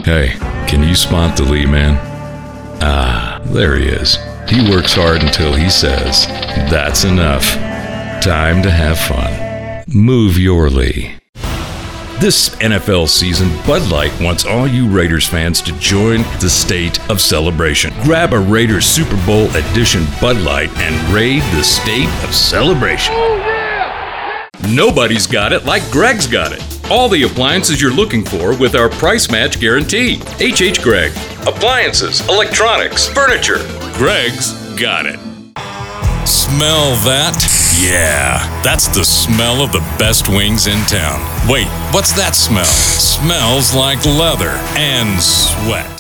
Hey, can you spot the Lee man? Ah, there he is. He works hard until he says, that's enough. Time to have fun. Move your Lee. This NFL season, Bud Light wants all you Raiders fans to join the state of celebration. Grab a Raiders Super Bowl edition Bud Light and raid the state of celebration. Oh, yeah! Nobody's got it like Greg's got it. All the appliances you're looking for with our price match guarantee. H.H. Gregg. Appliances, electronics, furniture. Greg's got it. Smell that? Yeah, that's the smell of the best wings in town. Wait, what's that smell? Smells like leather and sweat.